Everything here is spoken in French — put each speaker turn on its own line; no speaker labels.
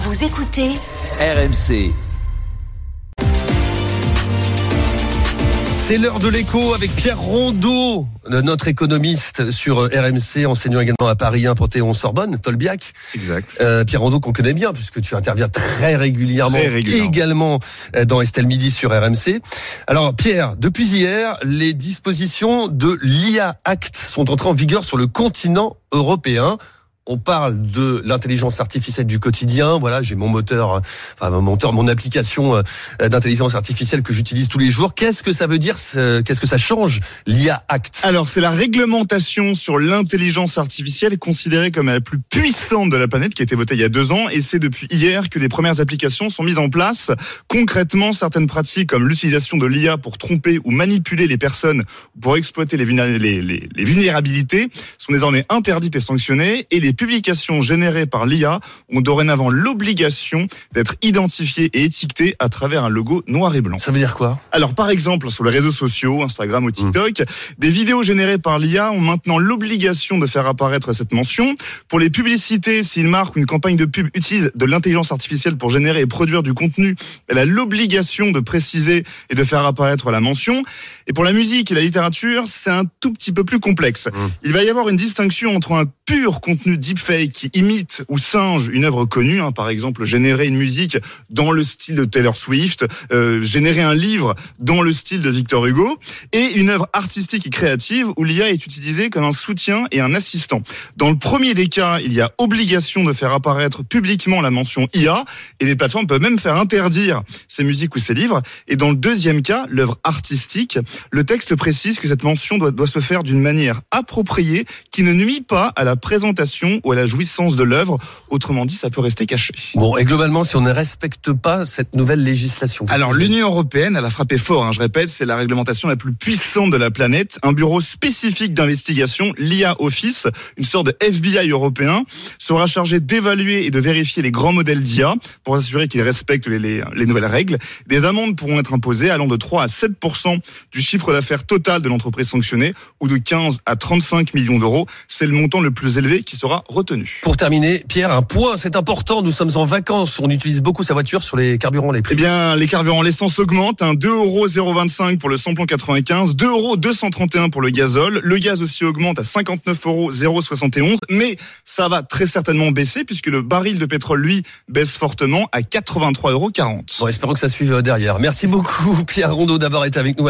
Vous écoutez
RMC.
C'est l'heure de l'écho avec Pierre Rondeau, notre économiste sur RMC, enseignant également à Paris 1 Panthéon-Sorbonne, Tolbiac.
Exact.
Pierre Rondeau qu'on connaît bien puisque tu interviens très régulièrement. Également dans Estelle Midi sur RMC. Alors Pierre, depuis hier, les dispositions de l'IA Act sont entrées en vigueur sur le continent européen. On parle de l'intelligence artificielle du quotidien. Voilà, j'ai mon mon application d'intelligence artificielle que j'utilise tous les jours. Qu'est-ce que ça veut dire? Qu'est-ce que ça change, l'IA Act?
Alors, c'est la réglementation sur l'intelligence artificielle considérée comme la plus puissante de la planète qui a été votée il y a 2 ans. Et c'est depuis hier que les premières applications sont mises en place. Concrètement, certaines pratiques comme l'utilisation de l'IA pour tromper ou manipuler les personnes, pour exploiter les vulnérabilités, sont désormais interdites et sanctionnées. Et les publications générées par l'IA ont dorénavant l'obligation d'être identifiées et étiquetées à travers un logo noir et blanc.
Ça veut dire quoi?
Alors par exemple, sur les réseaux sociaux, Instagram ou TikTok, des vidéos générées par l'IA ont maintenant l'obligation de faire apparaître cette mention. Pour les publicités, si une marque ou une campagne de pub utilise de l'intelligence artificielle pour générer et produire du contenu, elle a l'obligation de préciser et de faire apparaître la mention. Et pour la musique et la littérature, c'est un tout petit peu plus complexe. Il va y avoir une distinction entre un pur contenu deepfake qui imite ou singe une œuvre connue, par exemple générer une musique dans le style de Taylor Swift, générer un livre dans le style de Victor Hugo, et une œuvre artistique et créative où l'IA est utilisée comme un soutien et un assistant. Dans le premier des cas, il y a obligation de faire apparaître publiquement la mention IA, et les plateformes peuvent même faire interdire ces musiques ou ces livres. Et dans le deuxième cas, l'œuvre artistique, le texte précise que cette mention doit se faire d'une manière appropriée qui ne nuit pas à la présentation ou à la jouissance de l'œuvre. Autrement dit, ça peut rester caché.
Bon, et globalement, si on ne respecte pas cette nouvelle législation...
Alors, l'Union européenne, elle a frappé fort, je répète, c'est la réglementation la plus puissante de la planète. Un bureau spécifique d'investigation, l'IA Office, une sorte de FBI européen, sera chargé d'évaluer et de vérifier les grands modèles d'IA pour s'assurer qu'ils respectent les nouvelles règles. Des amendes pourront être imposées allant de 3 à 7% du chiffre d'affaires total de l'entreprise sanctionnée ou de 15 à 35 millions d'euros. C'est le montant le plus élevé qui sera retenu.
Pour terminer, Pierre, un point, c'est important, nous sommes en vacances, on utilise beaucoup sa voiture sur les carburants, les prix.
Eh bien, les carburants, l'essence augmente, 2,025 € pour le samplon 95, 2,231 € pour le gazole, le gaz aussi augmente à 59,071 €, mais ça va très certainement baisser puisque le baril de pétrole, lui, baisse fortement à 83,40 €.
Bon, espérons que ça suive derrière. Merci beaucoup, Pierre Rondeau, d'avoir été avec nous.